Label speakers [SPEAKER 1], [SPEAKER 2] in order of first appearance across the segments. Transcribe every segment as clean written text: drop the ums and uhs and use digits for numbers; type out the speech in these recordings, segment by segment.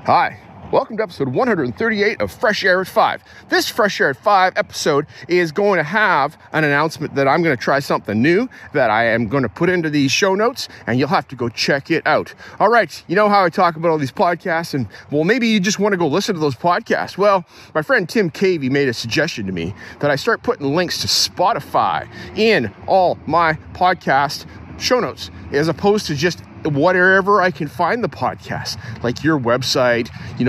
[SPEAKER 1] Hi, welcome to episode 138 of Fresh Air at 5. This Fresh Air at 5 episode is going to have an announcement that I'm going to try something new that I am going to put into these show notes, and you'll have to go check it out. All right, you know how I talk about all these podcasts, and well, maybe you just want to go listen to those podcasts. Well, my friend Tim Cavey made a suggestion to me that I start putting links to Spotify in all my podcast show notes, as opposed to just whatever I can find the podcast, like your website,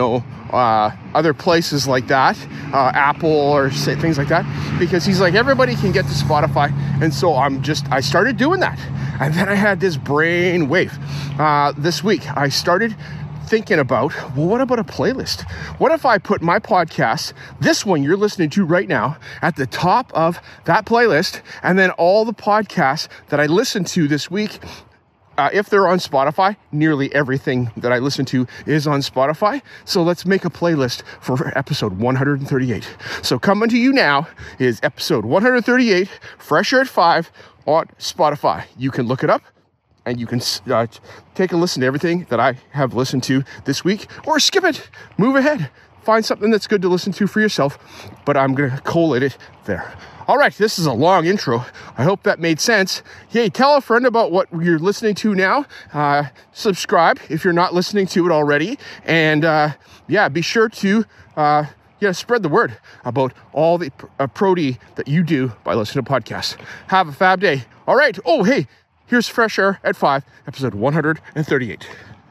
[SPEAKER 1] other places like that, Apple or things like that, because he's like, everybody can get to Spotify. And so I started doing that. And then I had this brain wave. This week, I started thinking about, well, what about a playlist? What if I put my podcast, this one you're listening to right now, at the top of that playlist, and then all the podcasts that I listened to this week, if they're on Spotify, nearly everything that I listen to is on Spotify. So let's make a playlist for episode 138. So coming to you now is episode 138, Fresh Air at 5 on Spotify. You can look it up and you can take a listen to everything that I have listened to this week, or skip it, move ahead, find something that's good to listen to for yourself, but I'm going to collate it there. All right, this is a long intro. I hope that made sense. Hey, tell a friend about what you're listening to now. Subscribe if you're not listening to it already. And be sure to spread the word about all the prody that you do by listening to podcasts. Have a fab day. All right. Oh, hey, here's Fresh Air at 5, episode 138.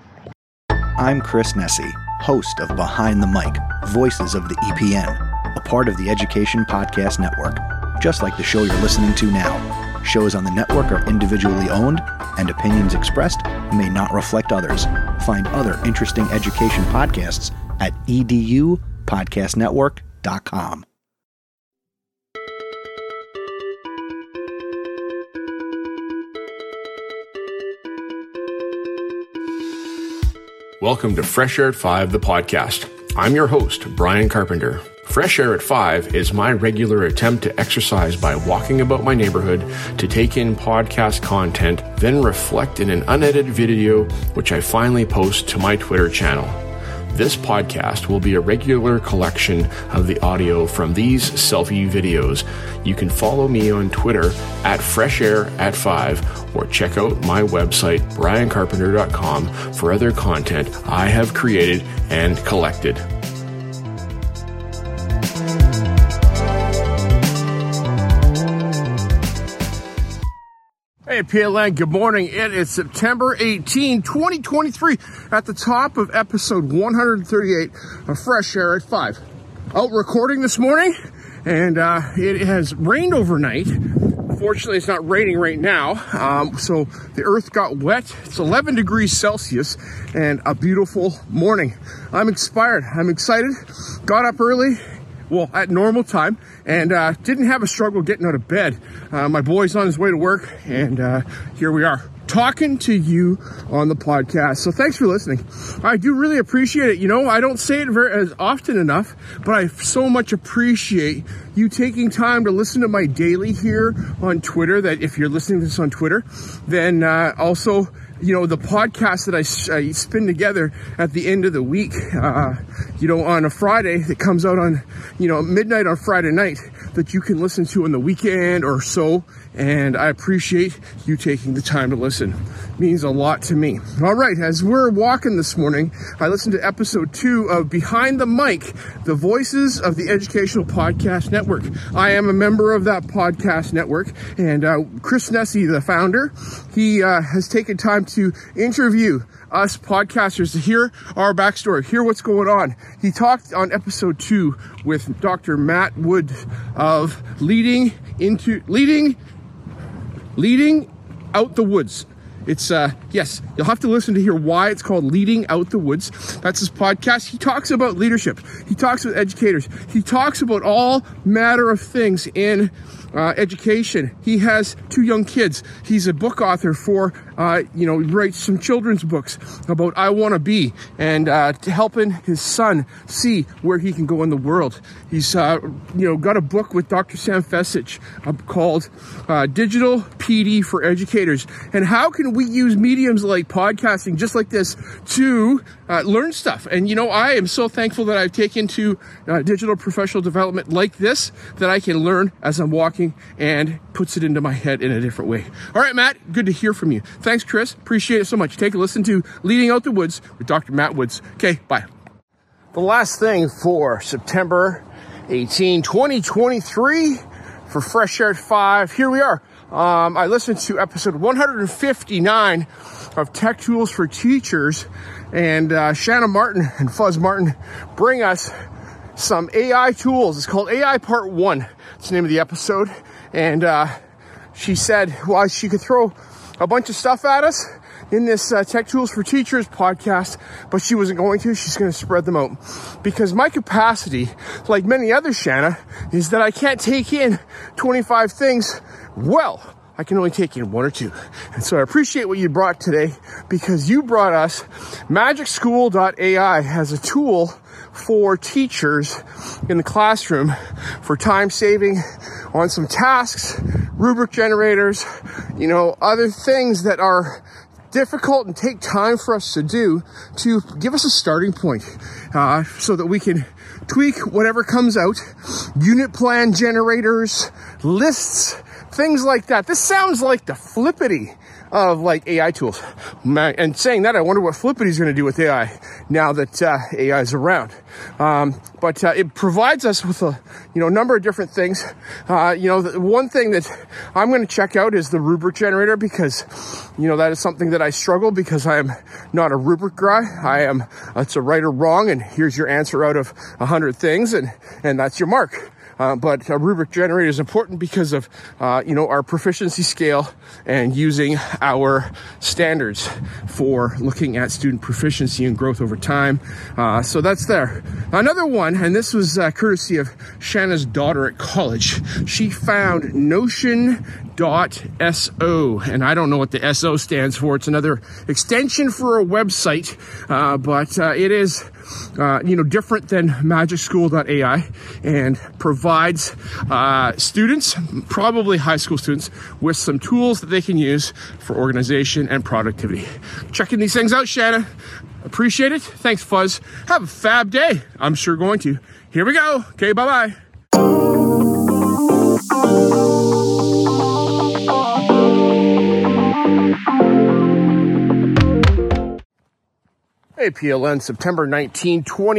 [SPEAKER 2] I'm Chris Nesi, host of Behind the Mic, Voices of the EPN, a part of the Education Podcast Network. Just like the show you're listening to now. Shows on the network are individually owned, and opinions expressed may not reflect others. Find other interesting education podcasts at edupodcastnetwork.com.
[SPEAKER 1] Welcome to Fresh Air at 5, the podcast. I'm your host, Brian Carpenter. Fresh Air at 5 is my regular attempt to exercise by walking about my neighborhood, to take in podcast content, then reflect in an unedited video, which I finally post to my Twitter channel. This podcast will be a regular collection of the audio from these selfie videos. You can follow me on Twitter at Fresh Air at 5, or check out my website, briancarpenter.com, for other content I have created and collected. Hey, PLN, good morning. It is September 18, 2023, at the top of episode 138 of Fresh Air at 5. Out recording this morning, and it has rained overnight. Fortunately, it's not raining right now, so the earth got wet. It's 11 degrees Celsius and a beautiful morning. I'm inspired. I'm excited. Got up early. Well, at normal time, and didn't have a struggle getting out of bed. My boy's on his way to work, and here we are talking to you on the podcast. So thanks for listening. I do really appreciate it. I don't say it as often enough, but I so much appreciate you taking time to listen to my daily here on Twitter. That if you're listening to this on Twitter, then also the podcast that I spin together at the end of the week, on a Friday that comes out on, midnight on Friday night, that you can listen to on the weekend or so. And I appreciate you taking the time to listen. It means a lot to me. All right, as we're walking this morning, I listened to episode 2 of Behind the Mic, the Voices of the Educational Podcast Network. I am a member of that podcast network, and Chris Nesi, the founder, he has taken time to interview us podcasters to hear our backstory, hear what's going on. He talked on episode 2 with Dr. Matt Wood of Leading Out the Woods. It's, yes, you'll have to listen to hear why it's called Leading Out the Woods. That's his podcast. He talks about leadership. He talks with educators. He talks about all matter of things in education. He has 2 young kids. He's a book author for, he writes some children's books about I Want to Be, and helping his son see where he can go in the world. He's, got a book with Dr. Sam Fessich called Digital PD for Educators. And how can we use mediums like podcasting, just like this, to learn stuff. And, I am so thankful that I've taken to digital professional development like this, that I can learn as I'm walking and puts it into my head in a different way. All right, Matt, good to hear from you. Thanks, Chris. Appreciate it so much. Take a listen to Leading Out the Woods with Dr. Matt Woods. Okay, bye. The last thing for September 18, 2023 for Fresh Air at 5. Here we are. I listened to episode 159 of Tech Tools for Teachers, and Shanna Martin and Fuzz Martin bring us some AI tools. It's called AI Part 1. It's the name of the episode. And she said, well, she could throw a bunch of stuff at us in this Tech Tools for Teachers podcast, but she wasn't going to. She's going to spread them out. Because my capacity, like many others, Shanna, is that I can't take in 25 things. Well, I can only take in 1 or 2. And so I appreciate what you brought today, because you brought us magicschool.ai as a tool for teachers in the classroom for time saving on some tasks, rubric generators, other things that are difficult and take time for us to do, to give us a starting point so that we can tweak whatever comes out. Unit plan generators, lists, things like that. This sounds like the Flippity of like AI tools. And saying that, I wonder what Flippity's going to do with AI now that AI is around. But it provides us with a number of different things. The one thing that I'm going to check out is the rubric generator, because that is something that I struggle, because I am not a rubric guy. It's a right or wrong, and here's your answer out of 100 things, and that's your mark. But a rubric generator is important because of, our proficiency scale and using our standards for looking at student proficiency and growth over time. So that's there. Another one, and this was courtesy of Shanna's daughter at college. She found Notion.so, and I don't know what the SO stands for. It's another extension for a website, but it is different than magicschool.ai, and provides students, probably high school students, with some tools that they can use for organization and productivity. Checking these things out, Shanna. Appreciate it. Thanks, Fuzz. Have a fab day. I'm sure going to. Here we go. Okay, bye-bye. Hey, PLN, September 19,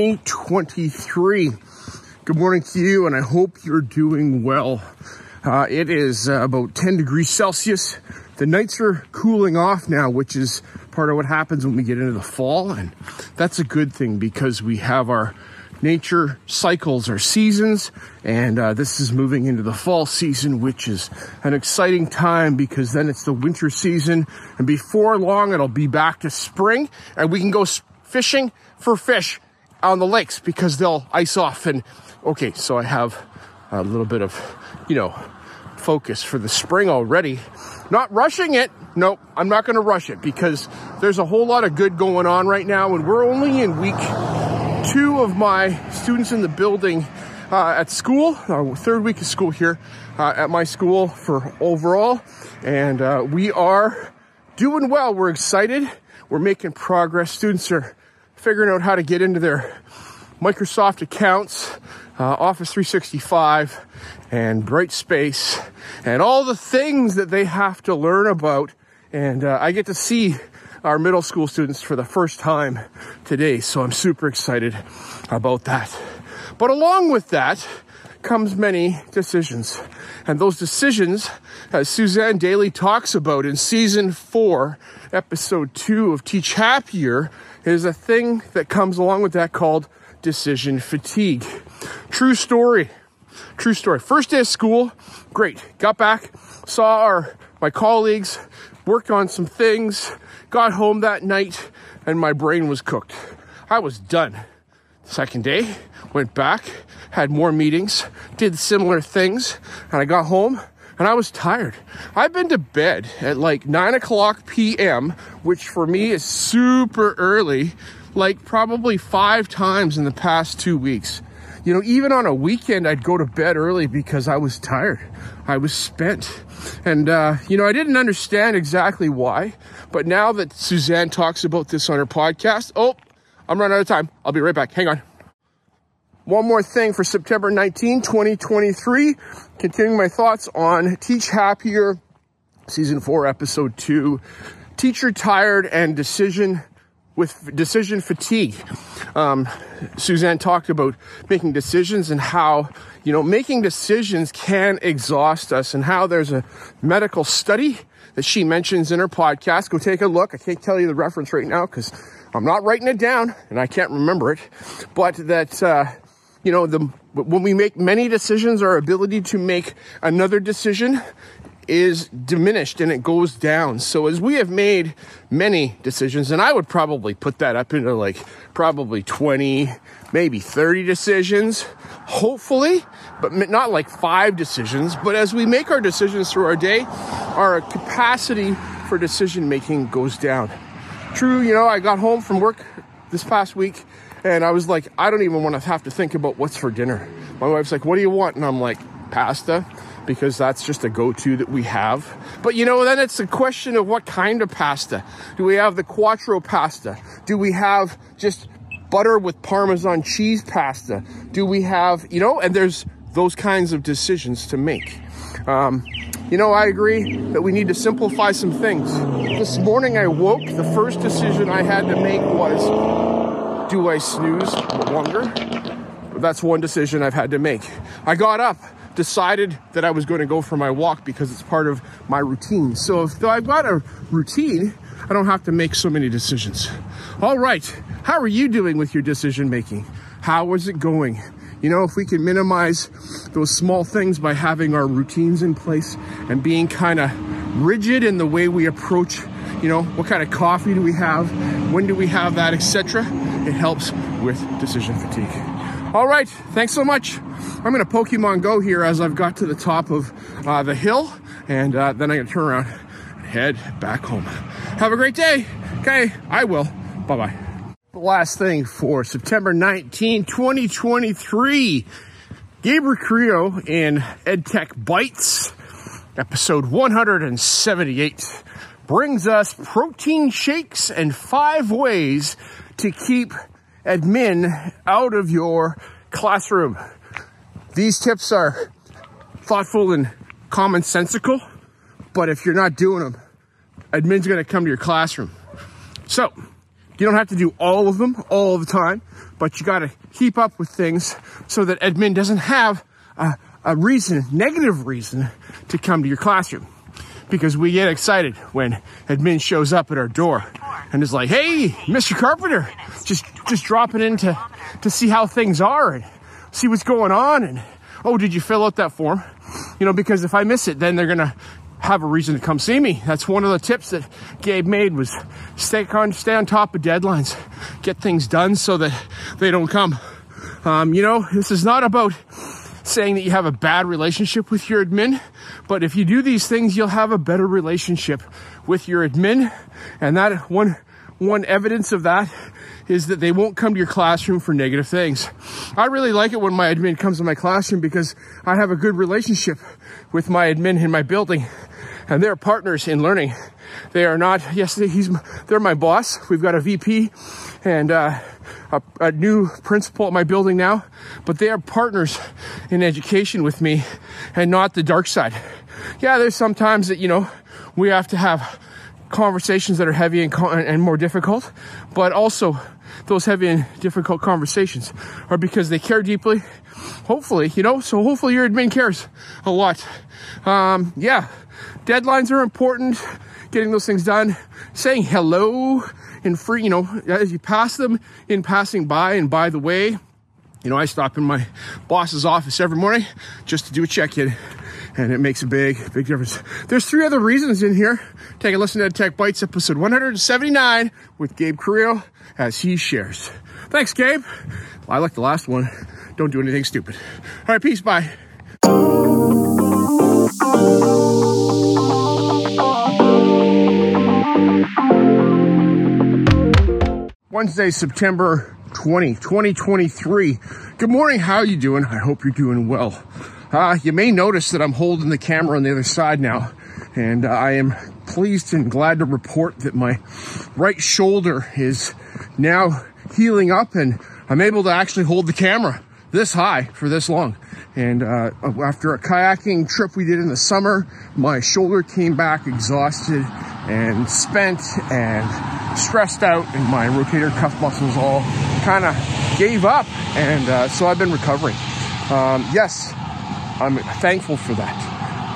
[SPEAKER 1] 2023. Good morning to you, and I hope you're doing well. It is about 10 degrees Celsius. The nights are cooling off now, which is part of what happens when we get into the fall, and that's a good thing, because we have our nature cycles, our seasons, and this is moving into the fall season, which is an exciting time, because then it's the winter season, and before long it'll be back to spring, and we can go fishing for fish on the lakes, because they'll ice off. And okay, so I have a little bit of focus for the spring already. Not rushing it. Nope, I'm not going to rush it, because there's a whole lot of good going on right now, and we're only in week 2 of my students in the building at school, our 3rd week of school here at my school for overall, and we are doing well. We're excited. We're making progress. Students are figuring out how to get into their Microsoft accounts, Office 365, and Brightspace, and all the things that they have to learn about. And I get to see our middle school students for the first time today, so I'm super excited about that. But along with that comes many decisions. And those decisions, as Suzanne Daly talks about in season 4, episode 2 of Teach Happier, is a thing that comes along with that called decision fatigue. True story. First day of school, great. Got back, saw my colleagues, worked on some things, got home that night, and my brain was cooked. I was done. Second day, went back, had more meetings, did similar things, and I got home and I was tired. I've been to bed at like 9 o'clock p.m., which for me is super early, like probably 5 times in the past 2 weeks. Even on a weekend, I'd go to bed early because I was tired. I was spent. And, I didn't understand exactly why. But now that Suzanne talks about this on her podcast, I'm running out of time. I'll be right back. Hang on. One more thing for September 19, 2023. Continuing my thoughts on Teach Happier, Season 4, Episode 2. Teacher tired and decision fatigue. Suzanne talked about making decisions and how, making decisions can exhaust us, and how there's a medical study that she mentions in her podcast. Go take a look. I can't tell you the reference right now because I'm not writing it down and I can't remember it. But that, when we make many decisions, our ability to make another decision is diminished and it goes down. So as we have made many decisions, and I would probably put that up into like probably 20, maybe 30 decisions, hopefully, but not like 5 decisions. But as we make our decisions through our day, our capacity for decision making goes down. True, I got home from work this past week and I was like, I don't even want to have to think about what's for dinner. My wife's like, what do you want? And I'm like, pasta, because that's just a go-to that we have. But then it's a question of what kind of pasta. Do we have the quattro pasta? Do we have just butter with Parmesan cheese pasta? Do we have, and there's those kinds of decisions to make. I agree that we need to simplify some things. This morning I woke, the first decision I had to make was, do I snooze longer? That's one decision I've had to make. I got up, decided that I was going to go for my walk because it's part of my routine. So if I've got a routine, I don't have to make so many decisions. All right. How are you doing with your decision making? How is it going? If we can minimize those small things by having our routines in place and being kind of rigid in the way we approach, what kind of coffee do we have? When do we have that, etc. It helps with decision fatigue. All right. Thanks so much. I'm going to Pokemon Go here as I've got to the top of the hill, and then I'm going to turn around and head back home. Have a great day. Okay, I will. Bye-bye. The last thing for September 19, 2023, Gabe Creo in EdTech Bites, episode 178, brings us protein shakes and 5 ways to keep admin out of your classroom. These tips are thoughtful and commonsensical, but if you're not doing them, admin's going to come to your classroom. So you don't have to do all of them all the time, but you got to keep up with things so that admin doesn't have a negative reason to come to your classroom. Because we get excited when admin shows up at our door and is like, hey, Mr. Carpenter, just dropping in to see how things are and see what's going on. And, oh, did you fill out that form? Because if I miss it, then they're going to have a reason to come see me. That's one of the tips that Gabe made, was stay on top of deadlines, get things done so that they don't come. This is not about saying that you have a bad relationship with your admin, but if you do these things, you'll have a better relationship with your admin. And that one evidence of that is that they won't come to your classroom for negative things. I really like it when my admin comes to my classroom because I have a good relationship with my admin in my building, and they're partners in learning. They are not, they're my boss. We've got a VP and a new principal at my building now, but they are partners in education with me and not the dark side. Yeah, there's sometimes that, we have to have conversations that are heavy and more difficult, but also those heavy and difficult conversations are because they care deeply, hopefully, so hopefully your admin cares a lot. Deadlines are important, getting those things done, saying hello and free, as you pass them in passing by. And by the way, I stop in my boss's office every morning just to do a check-in, and it makes a big difference. There's 3 other reasons in here. Take a listen to Tech Bites, episode 179 with Gabe Creo as he shares. Thanks, Gabe. I like the last one. Don't do anything stupid. All right, peace, bye. Wednesday, September 20, 2023. Good morning. How are you doing? I hope you're doing well. You may notice that I'm holding the camera on the other side now, and I am pleased and glad to report that my right shoulder is now healing up, and I'm able to actually hold the camera this high for this long. And after a kayaking trip we did in the summer, my shoulder came back exhausted and spent and stressed out, and my rotator cuff muscles all kind of gave up, and so I've been recovering. Yes, I'm thankful for that.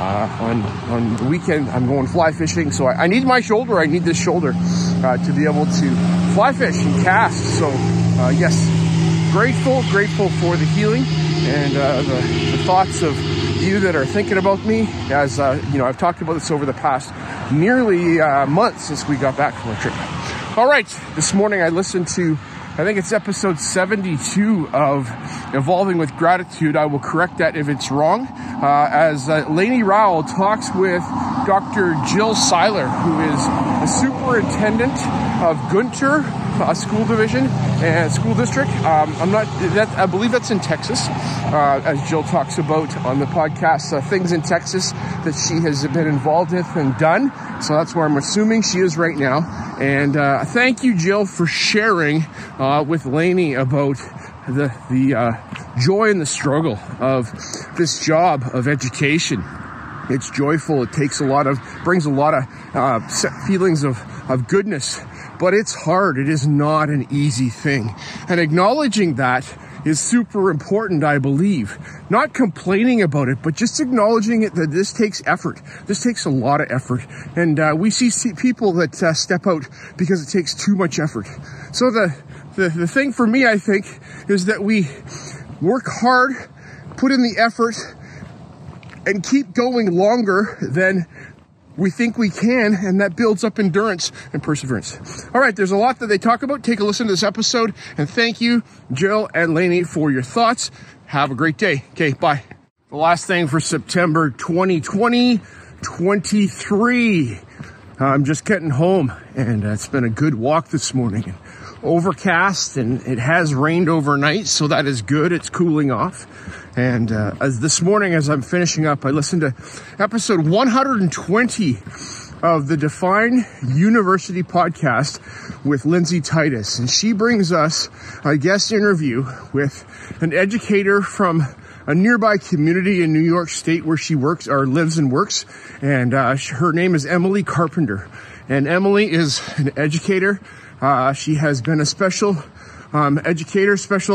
[SPEAKER 1] On the weekend, I'm going fly fishing, so I need my shoulder. I need this shoulder to be able to fly fish and cast. So yes, grateful for the healing and the thoughts of you that are thinking about me. As I've talked about this over the past nearly month since we got back from our trip. All right, this morning I listened to, I think it's episode 72 of Evolving with Gratitude. I will correct that if it's wrong. As Lainey Rowell talks with Dr. Jill Seiler, who is the superintendent of Gunter School Division and School District. I believe that's in Texas. As Jill talks about on the podcast, things in Texas that she has been involved with and done. So that's where I'm assuming she is right now. And thank you, Jill, for sharing with Lainey about the joy and the struggle of this job of education. It's joyful. It brings a lot of feelings of goodness, but it's hard. It is not an easy thing. And acknowledging that is super important, I believe. Not complaining about it, but just acknowledging it, that this takes effort. This takes a lot of effort. And we see people that step out because it takes too much effort. So the thing for me, I think, is that we work hard, put in the effort, and keep going longer than we think we can, and that builds up endurance and perseverance. All right, there's a lot that they talk about. Take a listen to this episode, and thank you, Jill and Lainey, for your thoughts. Have a great day. Okay, bye. The last thing for September 2023. I'm just getting home, and it's been a good walk this morning. Overcast, and it has rained overnight, so that is good. It's cooling off. And as this morning, as I'm finishing up, I listened to episode 120 of the Define University podcast with Lindsay Titus. And she brings us a guest interview with an educator from a nearby community in New York State where she works, or lives and works. And her name is Emily Carpenter. And Emily is an educator. She has been a special educator,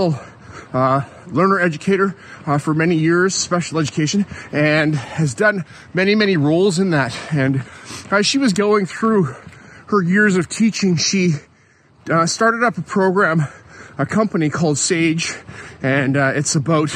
[SPEAKER 1] learner educator for many years, special education, and has done many roles in that. And as she was going through her years of teaching, she started up a company called Sage, and it's about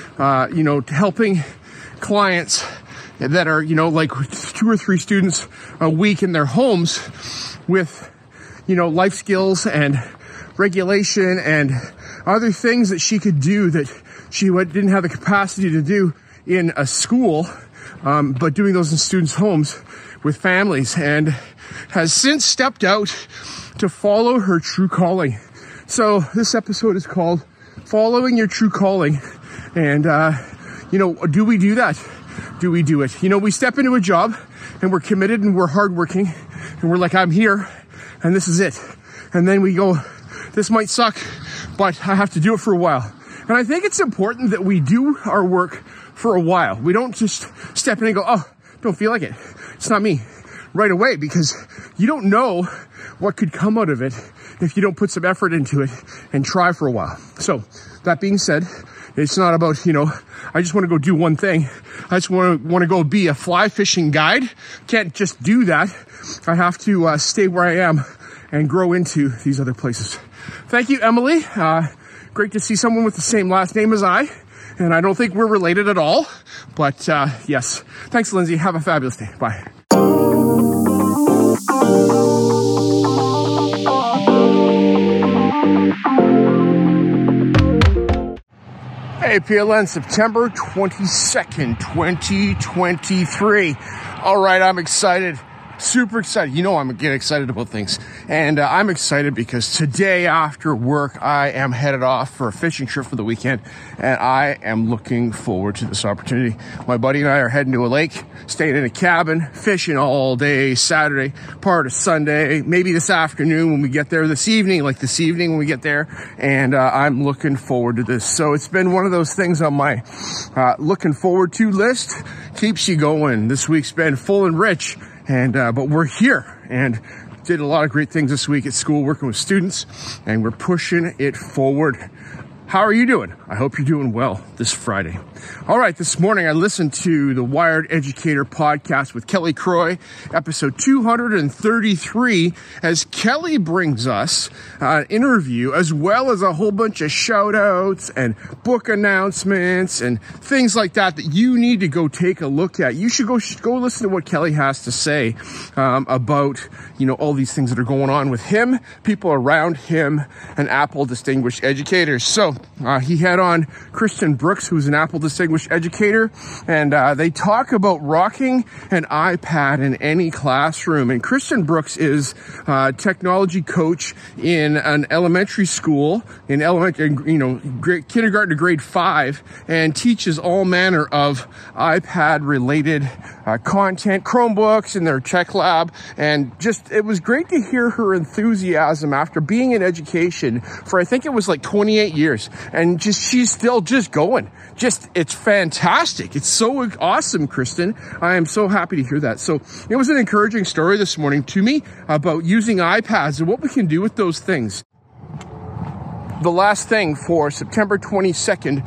[SPEAKER 1] helping clients that are like 2 or 3 students a week in their homes with life skills and regulation and other things that she could do that she didn't have the capacity to do in a school, but doing those in students' homes with families, and has since stepped out to follow her true calling. So this episode is called Following Your True Calling. And, do we do that? Do we do it? We step into a job and we're committed and we're hardworking and we're like, I'm here and this is it. And then we go, this might suck, but I have to do it for a while. And I think it's important that we do our work for a while. We don't just step in and go, oh, don't feel like it. It's not me right away, because you don't know what could come out of it if you don't put some effort into it and try for a while. So that being said, it's not about, I just want to go do one thing. I just want to go be a fly fishing guide. Can't just do that. I have to stay where I am and grow into these other places. Thank you, Emily. Great to see someone with the same last name as I. And I don't think we're related at all. But yes. Thanks, Lindsay. Have a fabulous day. Bye. Hey, PLN, September 22nd, 2023. All right, I'm excited Super excited. You know I'm get excited about things. And I'm excited because today after work, I am headed off for a fishing trip for the weekend. And I am looking forward to this opportunity. My buddy and I are heading to a lake, staying in a cabin, fishing all day Saturday, part of Sunday, maybe this afternoon when we get there, this evening when we get there. And I'm looking forward to this. So it's been one of those things on my looking forward to list. Keeps you going. This week's been full and rich. And, but we're here and did a lot of great things this week at school, working with students, and we're pushing it forward. How are you doing? I hope you're doing well this Friday. All right, this morning I listened to the Wired Educator podcast with Kelly Croy, episode 233, as Kelly brings us an interview as well as a whole bunch of shout outs and book announcements and things like that you need to go take a look at. You should go listen to what Kelly has to say about, all these things that are going on with him, people around him, and Apple Distinguished Educators. So he had on Kristen Brooks, who's an Apple Distinguished Educator, and they talk about rocking an iPad in any classroom. And Kristen Brooks is a technology coach in an elementary school, in kindergarten to grade 5, and teaches all manner of iPad-related content, Chromebooks in their tech lab, and it was great to hear her enthusiasm after being in education for, I think it was like 28 years, and she's still just going. It's fantastic. It's so awesome, Kristen. I am so happy to hear that. So it was an encouraging story this morning to me about using iPads and what we can do with those things. The last thing for September 22nd,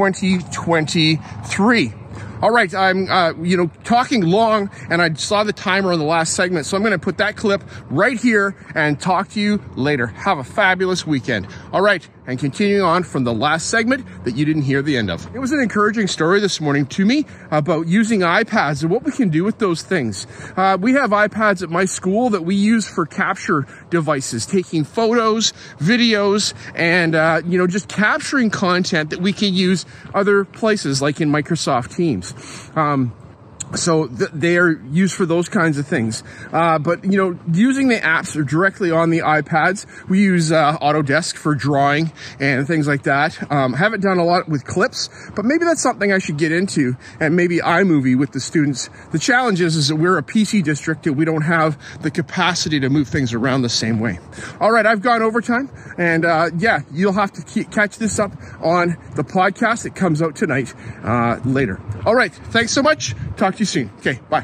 [SPEAKER 1] 2023. All right, I'm, talking long, and I saw the timer on the last segment, so I'm going to put that clip right here and talk to you later. Have a fabulous weekend. All right, and continuing on from the last segment that you didn't hear the end of. It was an encouraging story this morning to me about using iPads and what we can do with those things. We have iPads at my school that we use for capture devices, taking photos, videos, and, just capturing content that we can use other places like in Microsoft Teams. So they are used for those kinds of things. But using the apps directly on the iPads, we use Autodesk for drawing and things like that. Haven't done a lot with clips, but maybe that's something I should get into, and maybe iMovie with the students. The challenge is that we're a PC district and we don't have the capacity to move things around the same way. All right, I've gone overtime, and you'll have to catch this up on the podcast that comes out tonight later. All right, thanks so much. Talk to you soon. Okay, bye.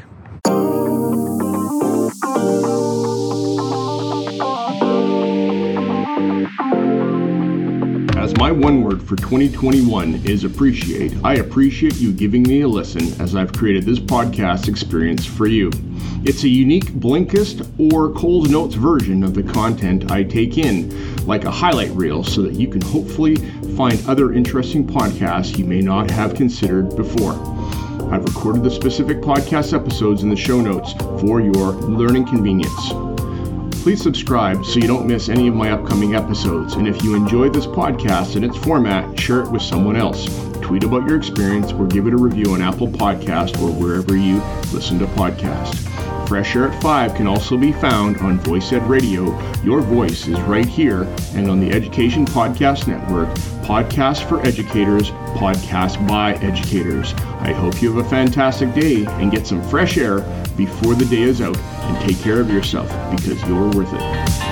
[SPEAKER 1] As my one word for 2021 is appreciate, I appreciate you giving me a listen as I've created this podcast experience for you. It's a unique Blinkist or Coles Notes version of the content I take in, like a highlight reel, so that you can hopefully find other interesting podcasts you may not have considered before. I've recorded the specific podcast episodes in the show notes for your learning convenience. Please subscribe so you don't miss any of my upcoming episodes. And if you enjoy this podcast and its format, share it with someone else. Tweet about your experience or give it a review on Apple Podcast or wherever you listen to podcasts. Fresh Air at 5 can also be found on Voice Ed Radio. Your voice is right here, and on the Education Podcast Network, Podcasts for Educators, Podcasts by Educators. I hope you have a fantastic day and get some fresh air before the day is out, and take care of yourself because you're worth it.